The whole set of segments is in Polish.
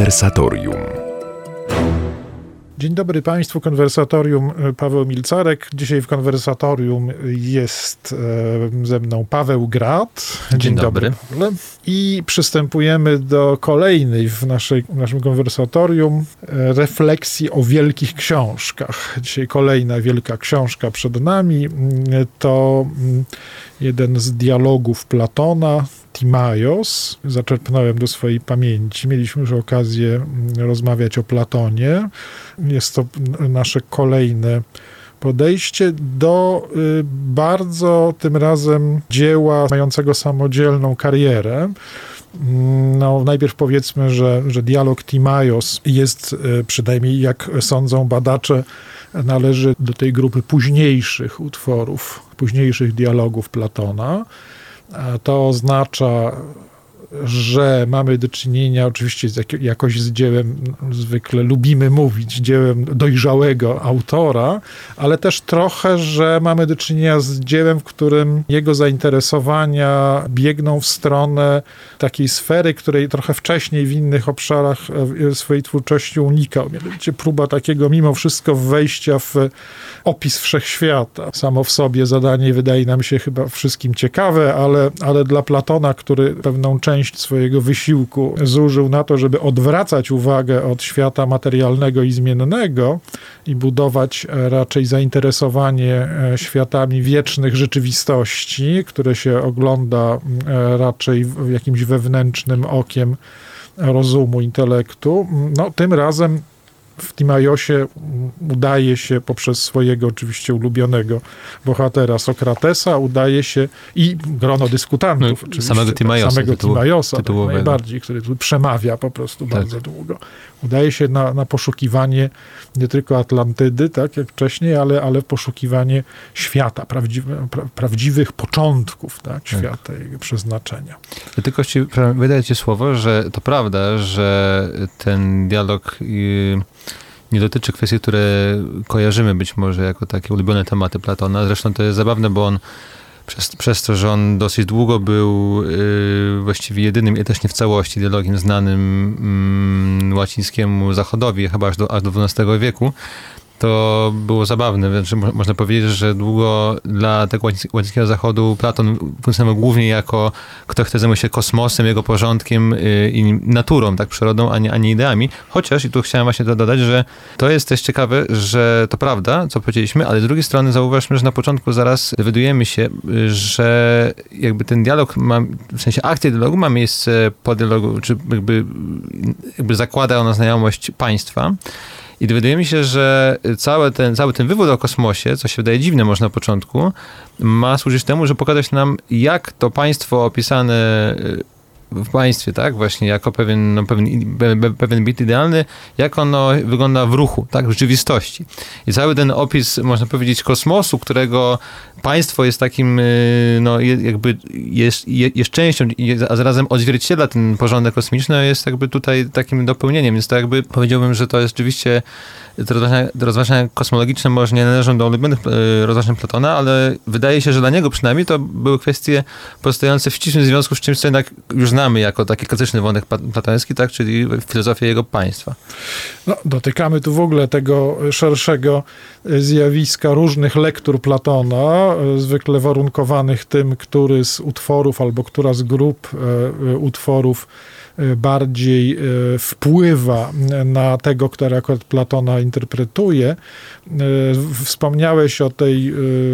Konwersatorium. Dzień dobry Państwu, Konwersatorium, Paweł Milcarek. Dzisiaj w Konwersatorium jest ze mną Paweł Grad. Dzień dobry. I przystępujemy do kolejnej w naszym Konwersatorium refleksji o wielkich książkach. Dzisiaj kolejna wielka książka przed nami. To jeden z dialogów Platona, Timaios. Zaczerpnąłem do swojej pamięci. Mieliśmy już okazję rozmawiać o Platonie. Jest to nasze kolejne podejście do bardzo tym razem dzieła mającego samodzielną karierę. No, najpierw powiedzmy, że dialog Timaios jest, przynajmniej jak sądzą badacze, należy do tej grupy późniejszych utworów, późniejszych dialogów Platona. To oznacza, że mamy do czynienia oczywiście jakoś z dziełem, zwykle lubimy mówić, dziełem dojrzałego autora, ale też trochę, że mamy do czynienia z dziełem, w którym jego zainteresowania biegną w stronę takiej sfery, której trochę wcześniej w innych obszarach swojej twórczości unikał. Mianowicie próba takiego mimo wszystko wejścia w opis wszechświata. Samo w sobie zadanie wydaje nam się chyba wszystkim ciekawe, ale dla Platona, który pewną część swojego wysiłku zużył na to, żeby odwracać uwagę od świata materialnego i zmiennego i budować raczej zainteresowanie światami wiecznych rzeczywistości, które się ogląda raczej jakimś wewnętrznym okiem rozumu, intelektu. No, tym razem w Timaiosie udaje się poprzez swojego oczywiście ulubionego bohatera Sokratesa, udaje się i grono dyskutantów oczywiście, samego Timaiosa najbardziej, który tu przemawia po prostu bardzo długo. Udaje się na poszukiwanie nie tylko Atlantydy, tak jak wcześniej, ale poszukiwanie świata, prawdziwych początków, tak, świata, jego przeznaczenia. Ja tylko wydaje ci słowo, że to prawda, że ten dialog nie dotyczy kwestii, które kojarzymy być może jako takie ulubione tematy Platona. Zresztą to jest zabawne, bo on przez to, że on dosyć długo był właściwie jedynym, i też nie w całości, dialogiem znanym łacińskiemu Zachodowi, chyba aż do XII wieku, to było zabawne. Znaczy, można powiedzieć, że długo dla tego łacińskiego Zachodu Platon funkcjonował głównie jako kto chce zajmować się kosmosem, jego porządkiem i naturą, tak, przyrodą, a nie ideami. Chociaż, i tu chciałem właśnie dodać, że to jest też ciekawe, że to prawda, co powiedzieliśmy, ale z drugiej strony zauważmy, że na początku zaraz dowiadujemy się, że jakby ten dialog w sensie akcja dialogu ma miejsce po dialogu, czy jakby zakłada ona znajomość państwa. I dowiadujemy się, że cały ten wywód o kosmosie, co się wydaje dziwne może na początku, ma służyć temu, że pokazać nam, jak to państwo opisane w państwie, tak, właśnie jako pewien bit idealny, jak ono wygląda w ruchu, tak, w rzeczywistości. I cały ten opis, można powiedzieć, kosmosu, którego państwo jest takim, no jakby jest częścią, a zarazem odzwierciedla ten porządek kosmiczny, jest jakby tutaj takim dopełnieniem, więc to jakby powiedziałbym, że to jest rzeczywiście te rozważania kosmologiczne może nie należą do ulubionych rozważań Platona, ale wydaje się, że dla niego przynajmniej to były kwestie pozostające w ścisłym związku z czymś, co jednak już znamy jako taki klasyczny wątek platoński, tak, czyli filozofię jego państwa. No, dotykamy tu w ogóle tego szerszego zjawiska różnych lektur Platona, zwykle warunkowanych tym, który z utworów albo która z grup utworów bardziej wpływa na tego, który akurat Platona interpretuje. Wspomniałeś o tej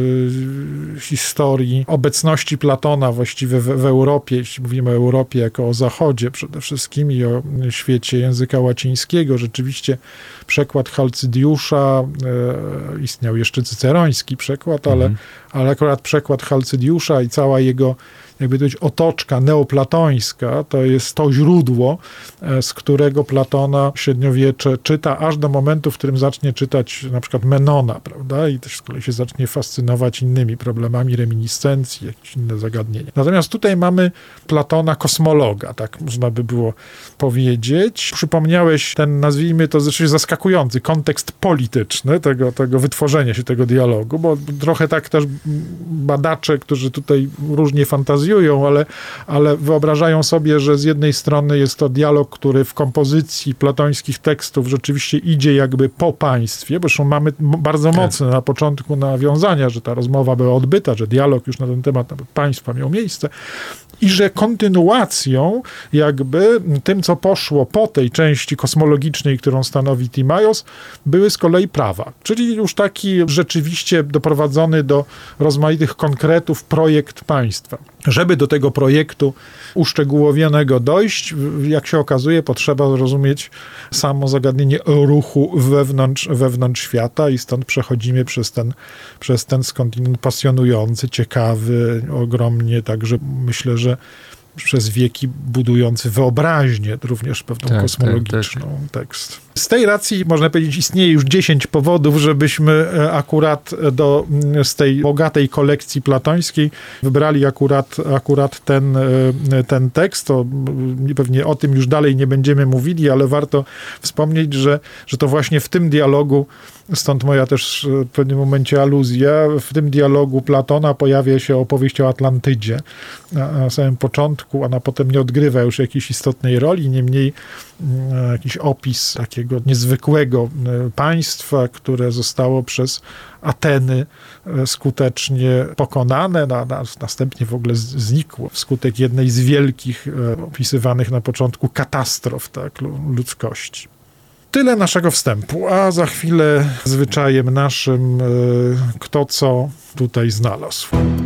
historii obecności Platona właściwie w Europie, jeśli mówimy o Europie jako o Zachodzie przede wszystkim i o świecie języka łacińskiego. Rzeczywiście przekład Halcydiusza, istniał jeszcze cyceroński przekład, ale akurat przekład Halcydiusza i cała jego, jakby to powiedzieć, otoczka neoplatońska, to jest to źródło, z którego Platona średniowiecze czyta, aż do momentu, w którym zacznie czytać na przykład Menona, prawda? I też z kolei się zacznie fascynować innymi problemami reminiscencji, jakieś inne zagadnienia. Natomiast tutaj mamy Platona kosmologa, tak można by było powiedzieć. Przypomniałeś ten, nazwijmy to zresztą zaskakujący kontekst polityczny tego wytworzenia się tego dialogu, bo trochę tak też badacze, którzy tutaj różnie fantazjują, fantazjują, ale wyobrażają sobie, że z jednej strony jest to dialog, który w kompozycji platońskich tekstów rzeczywiście idzie jakby po państwie, bo zresztą mamy bardzo mocne na początku nawiązania, że ta rozmowa była odbyta, że dialog już na ten temat nawet państwa miał miejsce i że kontynuacją jakby tym, co poszło po tej części kosmologicznej, którą stanowi Timaios, były z kolei prawa. Czyli już taki rzeczywiście doprowadzony do rozmaitych konkretów projekt państwa. Żeby do tego projektu uszczegółowionego dojść, jak się okazuje, potrzeba zrozumieć samo zagadnienie ruchu wewnątrz świata i stąd przechodzimy przez ten skądinąd pasjonujący, ciekawy, ogromnie także myślę, że przez wieki budujący wyobraźnię, również pewną kosmologiczną tekst. Z tej racji, można powiedzieć, istnieje już 10 powodów, żebyśmy akurat z tej bogatej kolekcji platońskiej wybrali akurat ten tekst. Pewnie o tym już dalej nie będziemy mówili, ale warto wspomnieć, że to właśnie w tym dialogu, stąd moja też w pewnym momencie aluzja, w tym dialogu Platona pojawia się opowieść o Atlantydzie na samym początku, ona potem nie odgrywa już jakiejś istotnej roli, niemniej jakiś opis takiego niezwykłego państwa, które zostało przez Ateny skutecznie pokonane, następnie w ogóle znikło wskutek jednej z wielkich opisywanych na początku katastrof ludzkości. Tyle naszego wstępu, a za chwilę zwyczajem naszym kto co tutaj znalazł.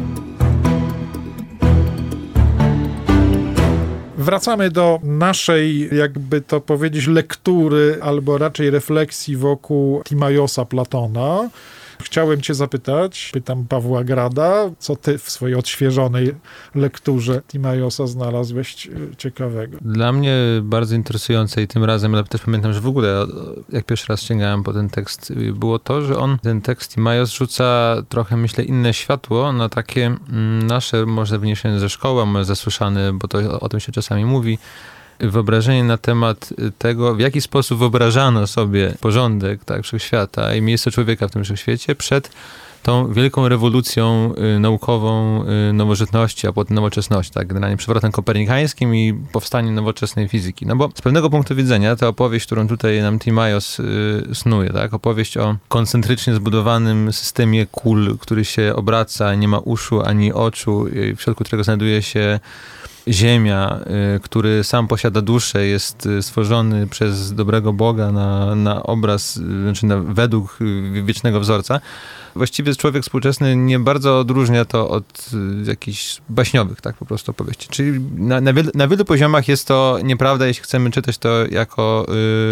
Wracamy do naszej, jakby to powiedzieć, lektury, albo raczej refleksji wokół Timaiosa Platona. Chciałem cię zapytać, pytam Pawła Grada, co ty w swojej odświeżonej lekturze Timaiosa znalazłeś ciekawego? Dla mnie bardzo interesujące i tym razem, ale też pamiętam, że w ogóle jak pierwszy raz sięgałem po ten tekst, było to, że ten tekst Timaios rzuca trochę, myślę, inne światło na takie nasze, może wyniesione ze szkoły, może zasłyszane, bo to o tym się czasami mówi, wyobrażenie na temat tego, w jaki sposób wyobrażano sobie porządek wszechświata i miejsce człowieka w tym wszechświecie przed tą wielką rewolucją naukową nowożytności, a potem nowoczesności, generalnie przewrotem kopernikańskim i powstaniem nowoczesnej fizyki. No bo z pewnego punktu widzenia ta opowieść, którą tutaj nam Timaios snuje, opowieść o koncentrycznie zbudowanym systemie kul, który się obraca, nie ma uszu ani oczu, w środku którego znajduje się Ziemia, który sam posiada duszę, jest stworzony przez dobrego Boga na obraz, znaczy według wiecznego wzorca. Właściwie człowiek współczesny nie bardzo odróżnia to od jakichś baśniowych, po prostu opowieści. Czyli na wielu poziomach jest to nieprawda, jeśli chcemy czytać to jako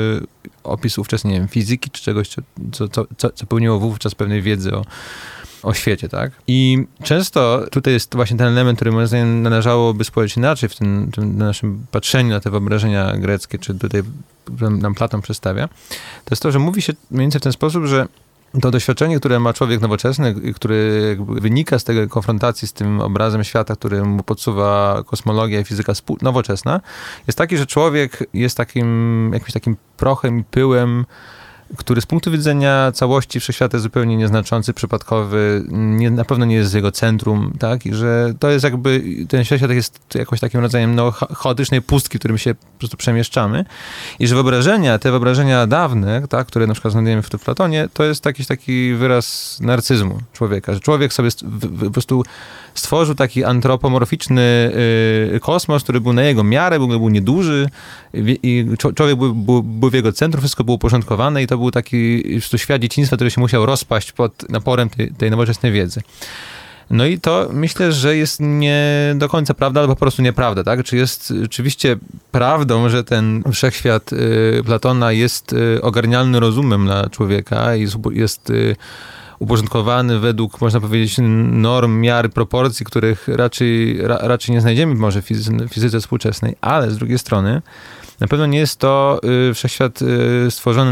opis ówczesnej, nie wiem, fizyki, czy czegoś, co pełniło wówczas pewnej wiedzy o świecie, I często tutaj jest właśnie ten element, który moim zdaniem należałoby spojrzeć inaczej w tym naszym patrzeniu na te wyobrażenia greckie, czy tutaj nam Platon przedstawia. To jest to, że mówi się mniej więcej w ten sposób, że to doświadczenie, które ma człowiek nowoczesny, który jakby wynika z tej konfrontacji z tym obrazem świata, który mu podsuwa kosmologia i fizyka nowoczesna, jest taki, że człowiek jest jakimś takim prochem i pyłem, który z punktu widzenia całości wszechświata jest zupełnie nieznaczący, przypadkowy, na pewno nie jest jego centrum, I że to jest jakby, ten wszechświat jest jakoś takim rodzajem chaotycznej pustki, w którym się po prostu przemieszczamy i że te wyobrażenia dawne, które na przykład znajdujemy w Platonie, to jest jakiś taki wyraz narcyzmu człowieka, że człowiek sobie po prostu stworzył taki antropomorficzny kosmos, który był na jego miarę, był nieduży i człowiek był w jego centrum, wszystko było uporządkowane i to był taki świat dzieciństwa, który się musiał rozpaść pod naporem tej nowoczesnej wiedzy. No i to myślę, że jest nie do końca prawda, albo po prostu nieprawda, Czy jest oczywiście prawdą, że ten wszechświat Platona jest ogarnialny rozumem dla człowieka i jest uporządkowany według, można powiedzieć, norm, miar, proporcji, których raczej nie znajdziemy może w fizyce współczesnej, ale z drugiej strony na pewno nie jest to wszechświat stworzony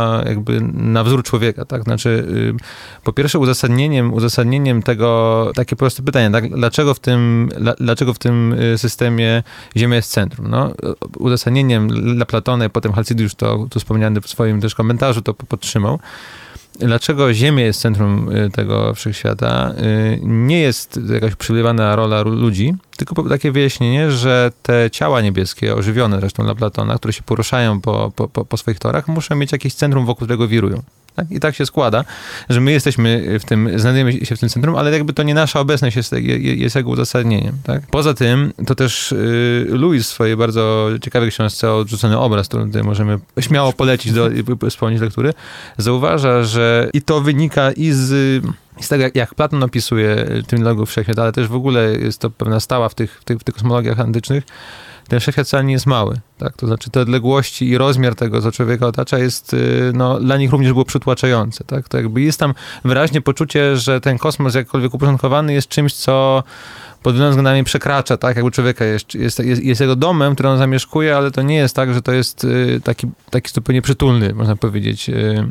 na wzór człowieka, Znaczy, po pierwsze uzasadnieniem tego, takie proste pytanie, dlaczego w tym systemie Ziemia jest centrum? No, uzasadnieniem dla Platona i potem Halcydiusz to tu wspomniany w swoim też komentarzu to podtrzymał, dlaczego Ziemia jest centrum tego wszechświata, nie jest jakaś przylewana rola ludzi, tylko takie wyjaśnienie, że te ciała niebieskie, ożywione zresztą dla Platona, które się poruszają po swoich torach, muszą mieć jakieś centrum, wokół którego wirują. Tak? I tak się składa, że my jesteśmy znajdujemy się w tym centrum, ale jakby to nie nasza obecność jest jego uzasadnieniem. Tak? Poza tym, to też Lewis w swojej bardzo ciekawej książce Odrzucony obraz, którą tutaj możemy śmiało polecić wspomnieć lektury, zauważa, że i to wynika i z tego, jak Platon opisuje ten dialog wszechświata, ale też w ogóle jest to pewna stała w tych kosmologiach antycznych, ten wszechświat wcale nie jest mały. Tak? To znaczy te odległości i rozmiar tego, co człowieka otacza, jest, dla nich również było przytłaczające. Tak? To jakby jest tam wyraźnie poczucie, że ten kosmos jakkolwiek uporządkowany jest czymś, co pod wieloma względami przekracza, tak, jakby człowieka jest jego domem, który on zamieszkuje, ale to nie jest tak, że to jest taki zupełnie przytulny, można powiedzieć,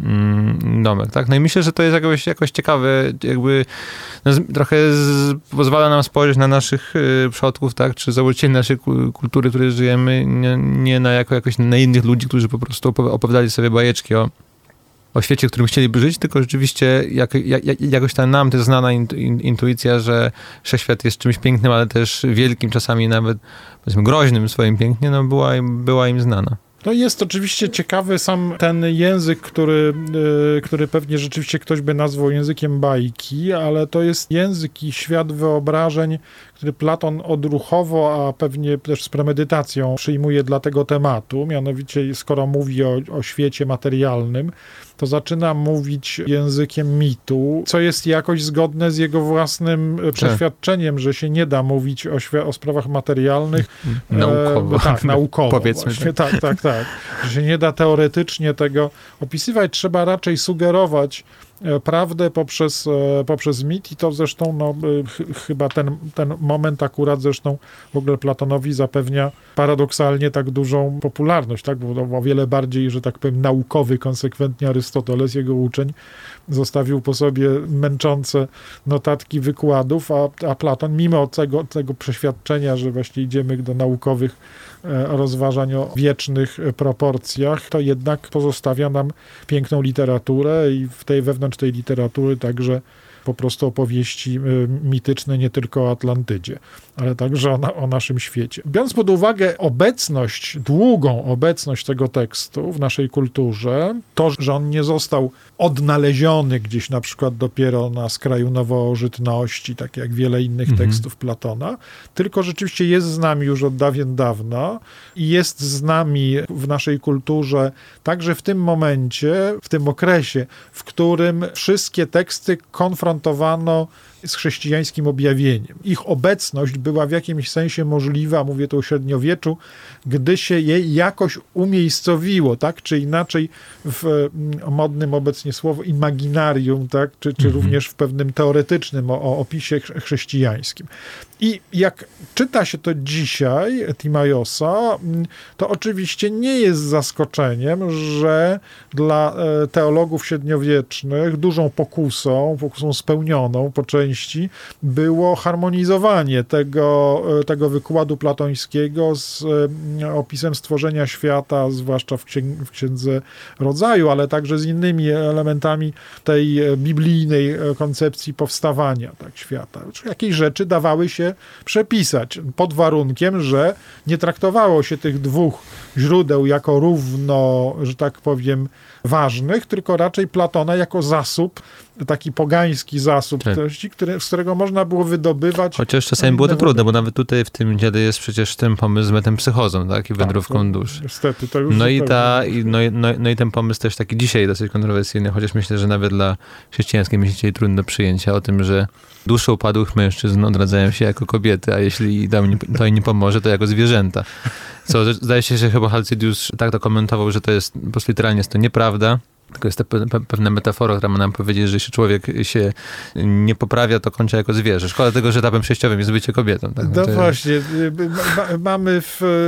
domek, tak. No i myślę, że to jest jakoś ciekawe, jakby trochę pozwala nam spojrzeć na naszych przodków, tak, czy założycieli naszej kultury, w której żyjemy, nie jakoś na innych ludzi, którzy po prostu opowiadali sobie bajeczki o świecie, w którym chcieliby żyć, tylko rzeczywiście jakoś tam nam też znana intuicja, że wszechświat jest czymś pięknym, ale też wielkim, czasami nawet, powiedzmy, groźnym w swoim pięknie, no była im znana. No jest oczywiście ciekawy sam ten język, który pewnie rzeczywiście ktoś by nazwał językiem bajki, ale to jest język i świat wyobrażeń, który Platon odruchowo, a pewnie też z premedytacją przyjmuje dla tego tematu. Mianowicie, skoro mówi o świecie materialnym, to zaczyna mówić językiem mitu, co jest jakoś zgodne z jego własnym przeświadczeniem, że się nie da mówić o sprawach materialnych. Naukowo. Tak, naukowo. Powiedzmy. Właśnie, tak. Że się nie da teoretycznie tego opisywać. Trzeba raczej sugerować prawdę poprzez mit i to zresztą chyba ten moment akurat zresztą w ogóle Platonowi zapewnia paradoksalnie tak dużą popularność, tak? Bo o wiele bardziej, że tak powiem, naukowy konsekwentnie Arystoteles, jego uczeń, zostawił po sobie męczące notatki wykładów, a Platon mimo tego przeświadczenia, że właśnie idziemy do naukowych rozważań o wiecznych proporcjach, to jednak pozostawia nam piękną literaturę i wewnątrz tej literatury także po prostu opowieści mityczne nie tylko o Atlantydzie, ale także o naszym świecie. Biorąc pod uwagę długą obecność tego tekstu w naszej kulturze, to, że on nie został odnaleziony gdzieś na przykład dopiero na skraju nowożytności, tak jak wiele innych tekstów Platona, tylko rzeczywiście jest z nami już od dawien dawna i jest z nami w naszej kulturze także w tym momencie, w tym okresie, w którym wszystkie teksty konfrontowano z chrześcijańskim objawieniem. Ich obecność była w jakimś sensie możliwa, mówię tu o średniowieczu, gdy się je jakoś umiejscowiło, tak, czy inaczej w modnym obecnie słowo imaginarium, tak, czy również w pewnym teoretycznym opisie chrześcijańskim. I jak czyta się to dzisiaj, Timaiosa, to oczywiście nie jest zaskoczeniem, że dla teologów średniowiecznych dużą pokusą spełnioną po części było harmonizowanie tego wykładu platońskiego z opisem stworzenia świata, zwłaszcza w Księdze Rodzaju, ale także z innymi elementami tej biblijnej koncepcji powstawania tak, świata. Jakieś rzeczy dawały się przepisać pod warunkiem, że nie traktowało się tych dwóch źródeł jako równo, że tak powiem, ważnych, tylko raczej Platona jako zasób, taki pogański zasób treści, z którego można było wydobywać. Chociaż czasami było to trudne, bo nawet tutaj w tym dziale jest przecież ten pomysł z metempsychozą, tak? I wędrówką duszy. Niestety, to już no i ten pomysł też taki dzisiaj dosyć kontrowersyjny, chociaż myślę, że nawet dla chrześcijańskiej myślicieli trudno do przyjęcia o tym, że dusze upadłych mężczyzn odradzają się jako kobiety, a jeśli to im nie pomoże, to jako zwierzęta. Co zdaje się, że chyba Halcydius tak to komentował, że to jest, po prostu literalnie jest to nieprawda, tylko jest to pewna metafora, która ma nam powiedzieć, że jeśli człowiek się nie poprawia, to kończy jako zwierzę. Szkoda tego, że etapem przejściowym jest bycie kobietą. Tak? No właśnie. Mamy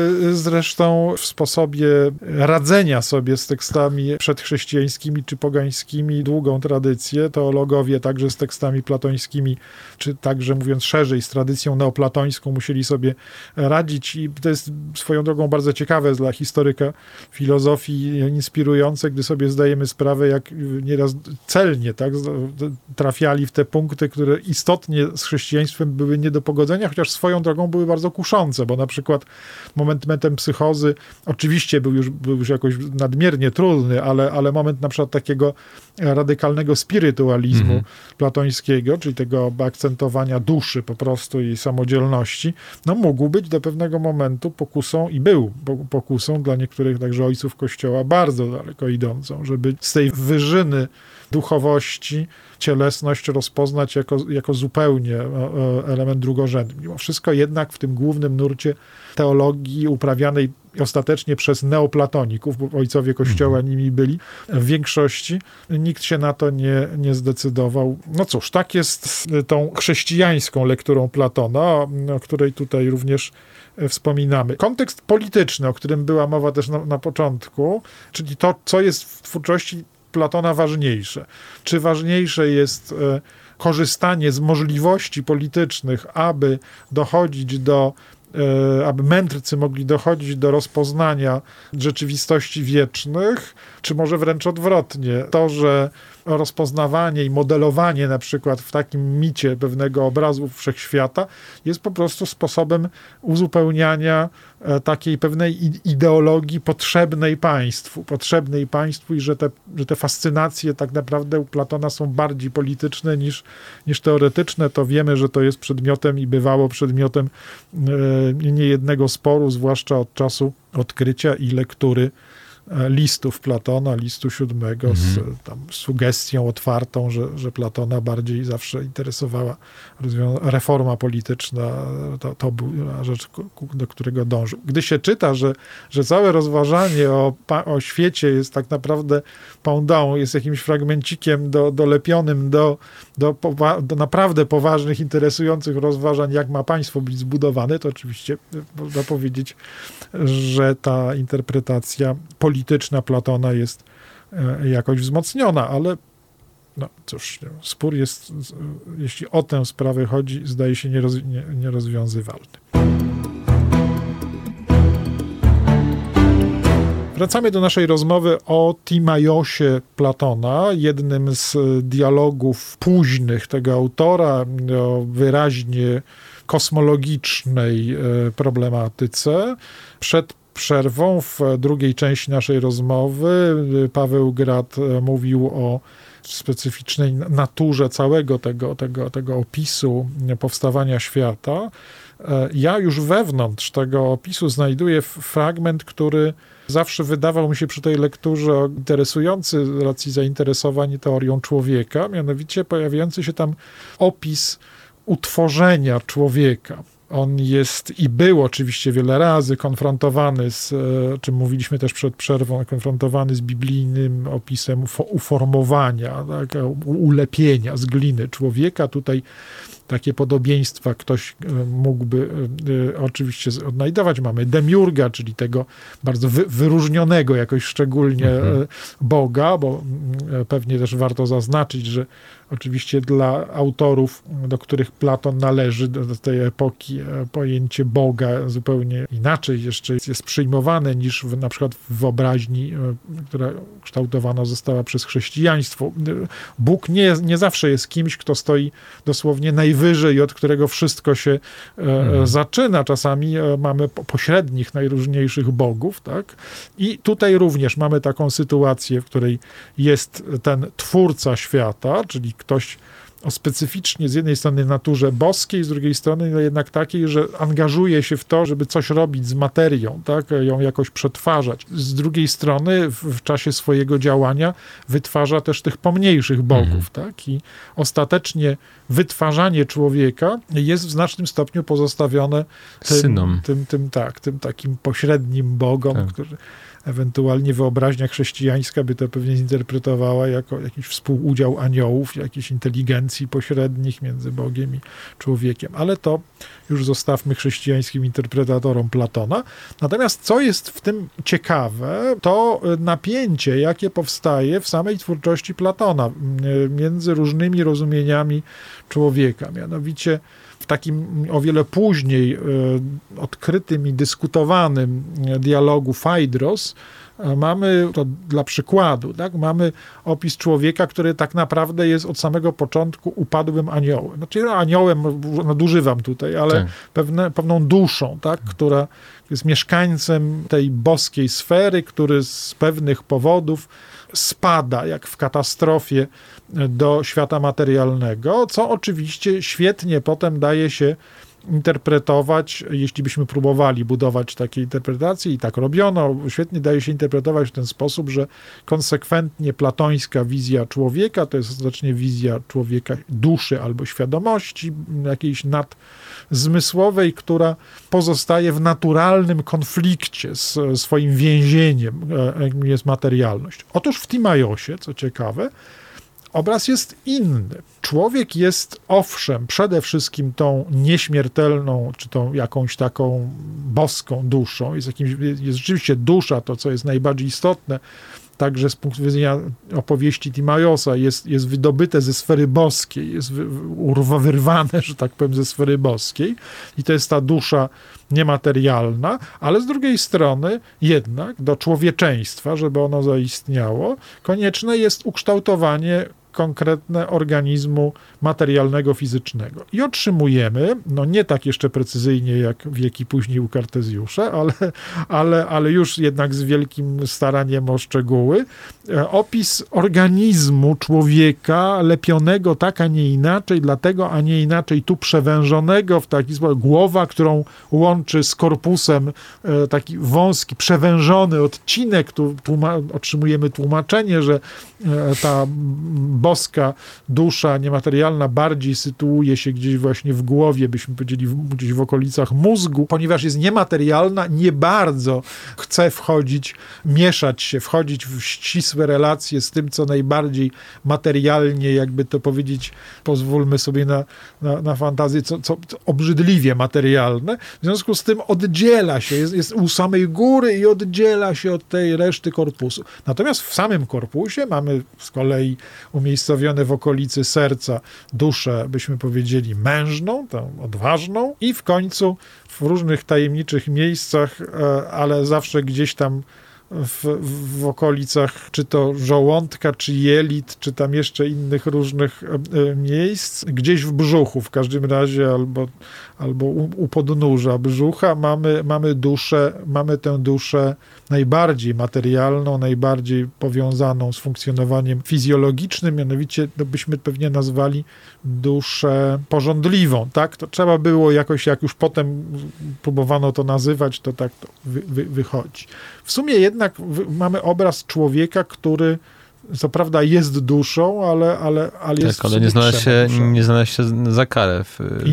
zresztą w sposobie radzenia sobie z tekstami przedchrześcijańskimi czy pogańskimi długą tradycję. Teologowie także z tekstami platońskimi, czy także mówiąc szerzej, z tradycją neoplatońską musieli sobie radzić i to jest swoją drogą bardzo ciekawe dla historyka filozofii, inspirujące, gdy sobie zdajemy sprawę, jak nieraz celnie, tak, trafiali w te punkty, które istotnie z chrześcijaństwem były nie do pogodzenia, chociaż swoją drogą były bardzo kuszące, bo na przykład moment psychozy oczywiście był już jakoś nadmiernie trudny, ale moment na przykład takiego radykalnego spirytualizmu platońskiego, czyli tego akcentowania duszy po prostu i samodzielności, no mógł być do pewnego momentu pokusą i był pokusą dla niektórych także ojców Kościoła bardzo daleko idącą, żeby z tej wyżyny duchowości cielesność rozpoznać jako zupełnie element drugorzędny. Mimo wszystko jednak w tym głównym nurcie teologii uprawianej ostatecznie przez neoplatoników, bo ojcowie Kościoła nimi byli w większości, nikt się na to nie zdecydował. No cóż, tak jest z tą chrześcijańską lekturą Platona, o której tutaj również wspominamy. Kontekst polityczny, o którym była mowa też na początku, czyli to, co jest w twórczości Platona ważniejsze. Czy ważniejsze jest korzystanie z możliwości politycznych, aby mędrcy mogli dochodzić do rozpoznania rzeczywistości wiecznych, czy może wręcz odwrotnie. To, że rozpoznawanie i modelowanie na przykład w takim micie pewnego obrazu wszechświata jest po prostu sposobem uzupełniania takiej pewnej ideologii potrzebnej państwu i że te fascynacje tak naprawdę u Platona są bardziej polityczne niż teoretyczne. To wiemy, że to jest przedmiotem i bywało przedmiotem niejednego sporu, zwłaszcza od czasu odkrycia i lektury listów Platona, listu 7 z tam sugestią otwartą, że Platona bardziej zawsze interesowała reforma polityczna, to była rzecz, do którego dążył. Gdy się czyta, że całe rozważanie o świecie jest tak naprawdę pendant, jest jakimś fragmencikiem dolepionym do naprawdę poważnych, interesujących rozważań, jak ma państwo być zbudowane, to oczywiście można powiedzieć, że ta interpretacja polityczna Platona jest jakoś wzmocniona, ale no cóż, spór jest, jeśli o tę sprawę chodzi, zdaje się nierozwiązywalny. Wracamy do naszej rozmowy o Timaiosie Platona, jednym z dialogów późnych tego autora o wyraźnie kosmologicznej problematyce. Przed przerwą w drugiej części naszej rozmowy Paweł Grad mówił o specyficznej naturze całego tego opisu powstawania świata. Ja już wewnątrz tego opisu znajduję fragment, który zawsze wydawał mi się przy tej lekturze interesujący z racji zainteresowań teorią człowieka, mianowicie pojawiający się tam opis utworzenia człowieka. On jest i był oczywiście wiele razy konfrontowany o czym mówiliśmy też przed przerwą, konfrontowany z biblijnym opisem uformowania, tak, ulepienia z gliny człowieka. Tutaj takie podobieństwa ktoś mógłby oczywiście odnajdować. Mamy demiurga, czyli tego bardzo wyróżnionego jakoś szczególnie Boga, bo pewnie też warto zaznaczyć, że oczywiście dla autorów, do których Platon należy, do tej epoki, pojęcie Boga zupełnie inaczej jeszcze jest przyjmowane niż na przykład w wyobraźni, która kształtowana została przez chrześcijaństwo. Bóg nie zawsze jest kimś, kto stoi dosłownie najwyżej, od którego wszystko się zaczyna. Czasami mamy pośrednich, najróżniejszych bogów, tak? I tutaj również mamy taką sytuację, w której jest ten twórca świata, czyli ktoś o specyficznie z jednej strony naturze boskiej, z drugiej strony no jednak takiej, że angażuje się w to, żeby coś robić z materią, tak? Ją jakoś przetwarzać. Z drugiej strony w czasie swojego działania wytwarza też tych pomniejszych bogów. Tak? I ostatecznie wytwarzanie człowieka jest w znacznym stopniu pozostawione tym takim pośrednim bogom, tak, którzy ewentualnie wyobraźnia chrześcijańska by to pewnie zinterpretowała jako jakiś współudział aniołów, jakiejś inteligencji pośrednich między Bogiem i człowiekiem. Ale to już zostawmy chrześcijańskim interpretatorom Platona. Natomiast co jest w tym ciekawe, to napięcie, jakie powstaje w samej twórczości Platona między różnymi rozumieniami człowieka. Mianowicie w takim o wiele później odkrytym i dyskutowanym dialogu Phaedros mamy, to dla przykładu, tak? Mamy opis człowieka, który tak naprawdę jest od samego początku upadłym aniołem. Znaczy aniołem nadużywam tutaj, ale pewną duszą, tak? Która jest mieszkańcem tej boskiej sfery, który z pewnych powodów spada, jak w katastrofie, do świata materialnego, co oczywiście świetnie potem daje się interpretować, jeśli byśmy próbowali budować takie interpretacje i tak robiono, świetnie daje się interpretować w ten sposób, że konsekwentnie platońska wizja człowieka to jest ostatecznie wizja człowieka duszy albo świadomości jakiejś nadzmysłowej, która pozostaje w naturalnym konflikcie z swoim więzieniem, jakim jest materialność. Otóż w Timajosie, co ciekawe, obraz jest inny. Człowiek jest, owszem, przede wszystkim tą nieśmiertelną, czy tą jakąś taką boską duszą. Jest rzeczywiście dusza, to co jest najbardziej istotne, także z punktu widzenia opowieści Timajosa, jest wydobyte ze sfery boskiej, jest wyrwane, że tak powiem, ze sfery boskiej i to jest ta dusza niematerialna, ale z drugiej strony jednak do człowieczeństwa, żeby ono zaistniało, konieczne jest ukształtowanie konkretne organizmu materialnego, fizycznego. I otrzymujemy, no nie tak jeszcze precyzyjnie jak wieki później u Kartezjusza, ale już jednak z wielkim staraniem o szczegóły, opis organizmu człowieka lepionego tak, a nie inaczej, dlatego, a nie inaczej tu przewężonego w taki sposób, głowa, którą łączy z korpusem taki wąski, przewężony odcinek, tu otrzymujemy tłumaczenie, że ta boska dusza niematerialna bardziej sytuuje się gdzieś właśnie w głowie, byśmy powiedzieli gdzieś w okolicach mózgu, ponieważ jest niematerialna, nie bardzo chce mieszać się, wchodzić w ścisłe relacje z tym, co najbardziej materialnie, jakby to powiedzieć, pozwólmy sobie na fantazję, co obrzydliwie materialne. W związku z tym oddziela się, jest u samej góry i oddziela się od tej reszty korpusu. Natomiast w samym korpusie mamy z kolei umiejscowione w okolicy serca duszę, byśmy powiedzieli, mężną, tą odważną i w końcu w różnych tajemniczych miejscach, ale zawsze gdzieś tam w okolicach czy to żołądka, czy jelit, czy tam jeszcze innych różnych miejsc, gdzieś w brzuchu w każdym razie, albo u podnóża brzucha mamy tę duszę najbardziej materialną, najbardziej powiązaną z funkcjonowaniem fizjologicznym, mianowicie byśmy pewnie nazwali duszę pożądliwą, tak? To trzeba było jakoś, jak już potem próbowano to nazywać, to tak to wychodzi. W sumie jednak mamy obraz człowieka, który co prawda jest duszą, ale jest tak, ale nie znalazł się za karę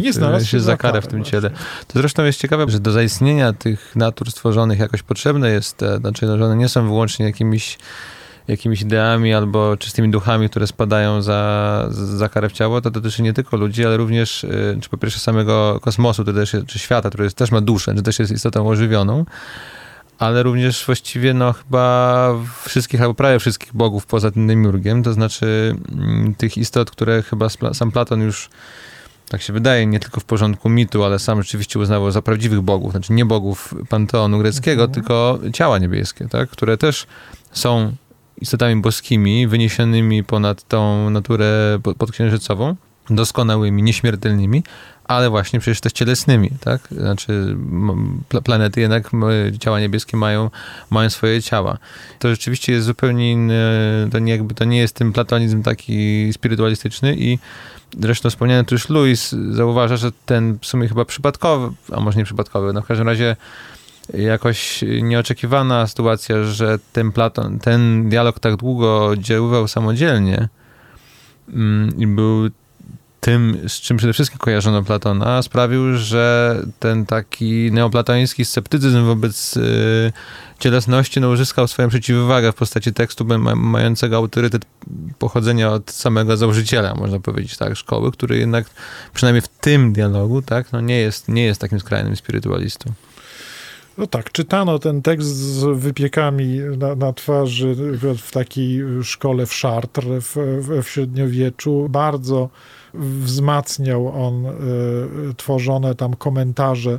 w tym ciele. To zresztą jest ciekawe, że do zaistnienia tych natur stworzonych jakoś potrzebne jest, znaczy, że one nie są wyłącznie jakimiś ideami albo czystymi duchami, które spadają za karę w ciało. To dotyczy nie tylko ludzi, ale również, czy po pierwsze samego kosmosu, czy świata, który też ma duszę, czy też jest istotą ożywioną, ale również właściwie chyba wszystkich, albo prawie wszystkich bogów poza tym demiurgiem, to znaczy tych istot, które chyba sam Platon już, tak się wydaje, nie tylko w porządku mitu, ale sam rzeczywiście uznawał za prawdziwych bogów, znaczy nie bogów panteonu greckiego, tylko ciała niebieskie, tak? Które też są istotami boskimi, wyniesionymi ponad tą naturę podksiężycową, doskonałymi, nieśmiertelnymi, ale właśnie przecież też cielesnymi, tak? Znaczy planety jednak, ciała niebieskie mają swoje ciała. To rzeczywiście jest zupełnie inny, to nie jest ten platonizm taki spirytualistyczny i zresztą wspomniany tu już Lewis zauważa, że ten w sumie chyba przypadkowy, a może nie przypadkowy, w każdym razie jakoś nieoczekiwana sytuacja, że ten dialog tak długo działał samodzielnie i był tym, z czym przede wszystkim kojarzono Platona, sprawił, że ten taki neoplatoński sceptycyzm wobec cielesności uzyskał swoją przeciwwagę w postaci tekstu mającego autorytet pochodzenia od samego założyciela, można powiedzieć, tak, szkoły, który jednak przynajmniej w tym dialogu, tak, nie jest takim skrajnym spirytualistą. No tak, czytano ten tekst z wypiekami na twarzy w takiej szkole w Chartres w średniowieczu. Bardzo wzmacniał on tworzone tam komentarze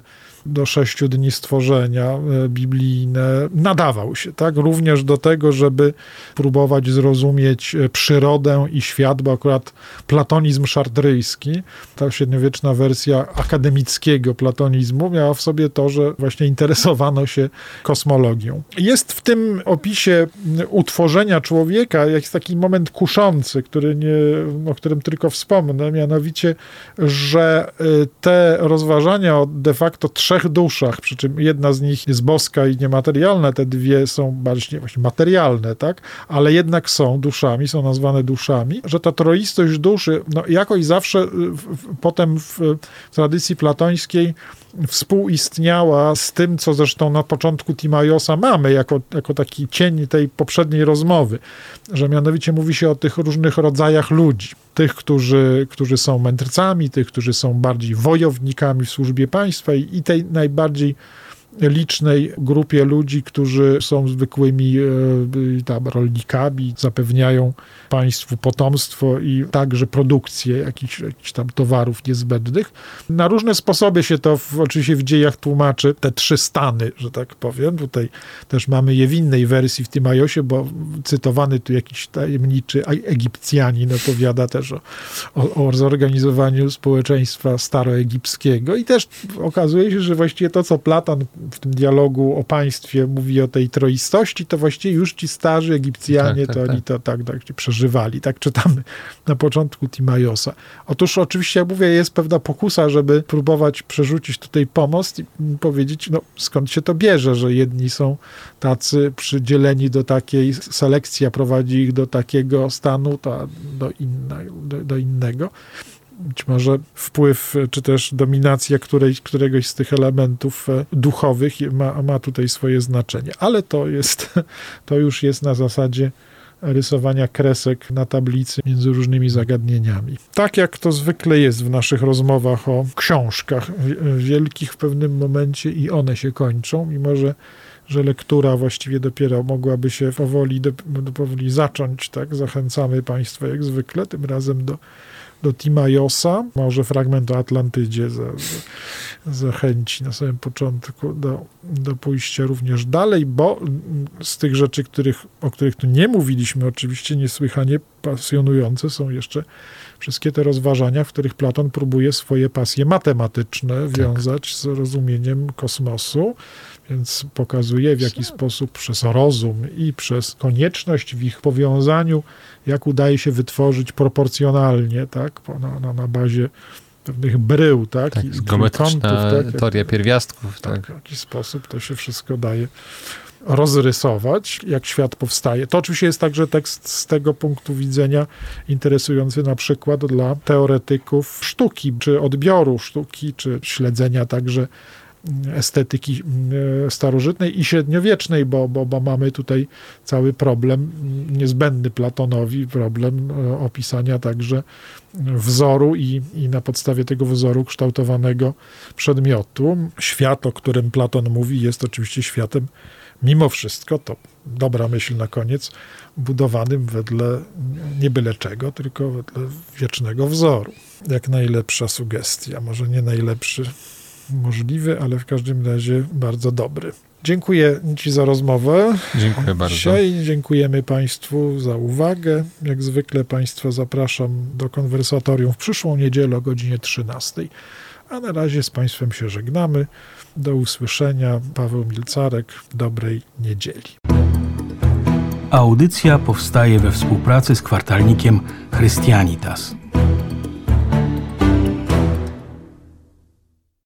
do 6 dni stworzenia biblijne nadawał się, tak? Również do tego, żeby próbować zrozumieć przyrodę i świat, bo akurat platonizm szartryjski, ta średniowieczna wersja akademickiego platonizmu miała w sobie to, że właśnie interesowano się kosmologią. Jest w tym opisie utworzenia człowieka jakiś taki moment kuszący, o którym tylko wspomnę, mianowicie, że te rozważania o de facto 3 duszach, przy czym jedna z nich jest boska i niematerialna, te dwie są bardziej właśnie materialne, tak? Ale jednak są duszami, są nazwane duszami, że ta troistość duszy, jakoś zawsze potem w tradycji platońskiej współistniała z tym, co zresztą na początku Timaiosa mamy, jako taki cień tej poprzedniej rozmowy, że mianowicie mówi się o tych różnych rodzajach ludzi. Tych, którzy są mędrcami, tych, którzy są bardziej wojownikami w służbie państwa i tej najbardziej licznej grupie ludzi, którzy są zwykłymi rolnikami, zapewniają państwu potomstwo i także produkcję jakichś tam towarów niezbędnych. Na różne sposoby się to oczywiście w dziejach tłumaczy, te 3 stany, że tak powiem. Tutaj też mamy je w innej wersji w Timaiosie, bo cytowany tu jakiś tajemniczy Egipcjanin opowiada też o zorganizowaniu społeczeństwa staroegipskiego i też okazuje się, że właściwie to, co Platon w tym dialogu o państwie mówi o tej troistości, to właściwie już ci starzy Egipcjanie, oni to tak przeżywali. Tak czytamy na początku Timaiosa. Otóż oczywiście, jak mówię, jest pewna pokusa, żeby próbować przerzucić tutaj pomost i powiedzieć, skąd się to bierze, że jedni są tacy przydzieleni do takiej selekcji, a prowadzi ich do takiego stanu, do innego. Być może wpływ, czy też dominacja któregoś z tych elementów duchowych ma tutaj swoje znaczenie. Ale to już jest na zasadzie rysowania kresek na tablicy między różnymi zagadnieniami. Tak jak to zwykle jest w naszych rozmowach o książkach wielkich w pewnym momencie i one się kończą, mimo że lektura właściwie dopiero mogłaby się powoli zacząć, tak? Zachęcamy Państwa jak zwykle, tym razem do Timaiosa. Może fragment o Atlantydzie zachęci na samym początku do pójścia również dalej, bo z tych rzeczy, o których tu nie mówiliśmy, oczywiście niesłychanie pasjonujące są jeszcze wszystkie te rozważania, w których Platon próbuje swoje pasje matematyczne wiązać z rozumieniem kosmosu, więc pokazuje, w jaki sposób przez rozum i przez konieczność w ich powiązaniu, jak udaje się wytworzyć proporcjonalnie, tak, na bazie pewnych brył, tak, i geometryczna teoria pierwiastków. Tak, w jaki sposób to się wszystko daje rozrysować, jak świat powstaje. To oczywiście jest także tekst z tego punktu widzenia interesujący na przykład dla teoretyków sztuki, czy odbioru sztuki, czy śledzenia także estetyki starożytnej i średniowiecznej, bo mamy tutaj cały problem niezbędny Platonowi, problem opisania także wzoru i na podstawie tego wzoru kształtowanego przedmiotu. Świat, o którym Platon mówi, jest oczywiście światem mimo wszystko, to dobra myśl na koniec, budowanym wedle nie byle czego, tylko wedle wiecznego wzoru. Jak najlepsza sugestia, może nie najlepszy możliwy, ale w każdym razie bardzo dobry. Dziękuję Ci za rozmowę. Dziękuję bardzo. Dzisiaj dziękujemy Państwu za uwagę. Jak zwykle Państwa zapraszam do konwersatorium w przyszłą niedzielę o godzinie 13. A na razie z Państwem się żegnamy. Do usłyszenia. Paweł Milcarek. Dobrej niedzieli. Audycja powstaje we współpracy z kwartalnikiem Christianitas.